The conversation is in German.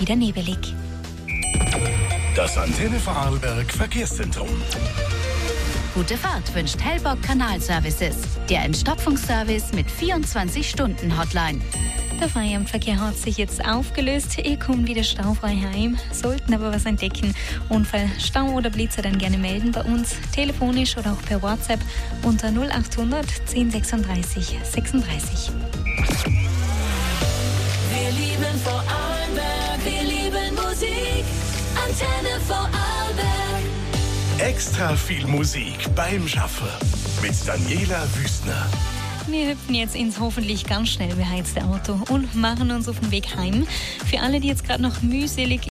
wieder nebelig. Das Antenne Vorarlberg Verkehrszentrum. Gute Fahrt wünscht Hellbock Kanalservices. Der Entstopfungsservice mit 24-Stunden-Hotline. Der Feierabendverkehr hat sich jetzt aufgelöst. Ihr kommt wieder staufrei heim, sollten aber was entdecken. Unfall, Stau oder Blitzer dann gerne melden bei uns, telefonisch oder auch per WhatsApp unter 0800 1036 36. Wir lieben Vorarlberg, wir lieben Musik. Antenne Vorarlberg. Extra viel Musik beim Schaffen mit Daniela Wüstner. Wir hüpfen jetzt ins hoffentlich ganz schnell beheizte Auto und machen uns auf den Weg heim. Für alle, die jetzt gerade noch mühselig